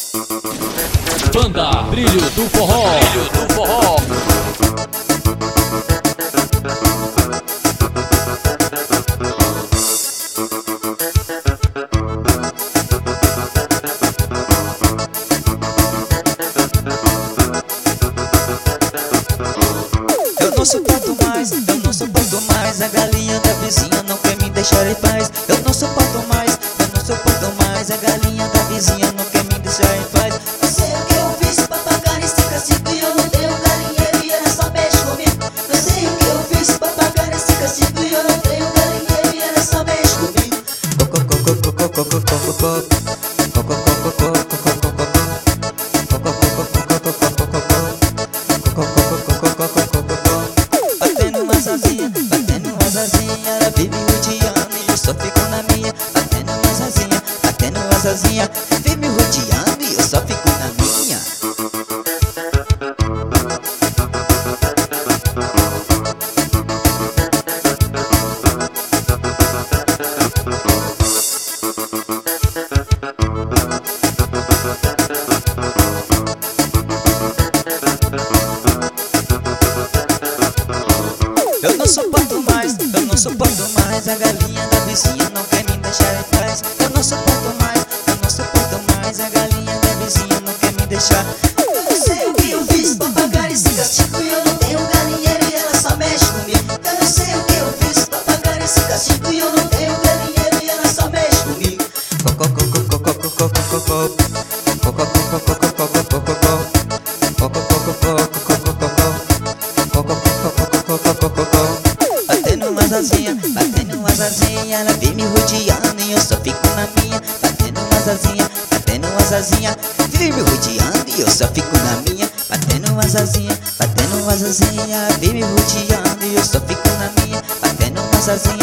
Banda Brilho do Forró. Brilho do Forró. Eu não suporto mais, eu não suporto mais. A galinha da vizinha não quer me deixar em paz. Eu não suporto mais, eu não suporto mais. A galinha da vizinha não quer me deixar em paz. Não sei o que eu fiz pra pagar esse castigo e eu não tenho galinheiro e ela só mexe comigo. Não sei o que eu fiz pra pagar esse castigo e eu não tenho galinheiro e ela só mexe comigo. Batendo umas asinhas, ela vive rodeando e eu só fico na minha. Batendo umas asinhas, vive me rodeando e eu só fico na minha. Eu não suporto mais, eu não suporto mais. A galinha da vizinha não quer me deixar em paz. Eu não suporto mais, eu não suporto mais. A galinha da vizinha não quer me deixar. Eu não sei o que eu fiz pra pagar esse castigo e eu não tenho galinheiro e ela só mexe comigo. Eu não sei o que eu fiz pra pagar esse castigo e eu não tenho galinheiro e ela só mexe comigo. Batendo umas asinhas, ela vem me rodeando e eu só fico na minha. Batendo umas asinhas, vem me rodeando e eu só fico na minha. Batendo umas asinhas, vem me rodeando e eu só fico na minha. Batendo umas asinhas.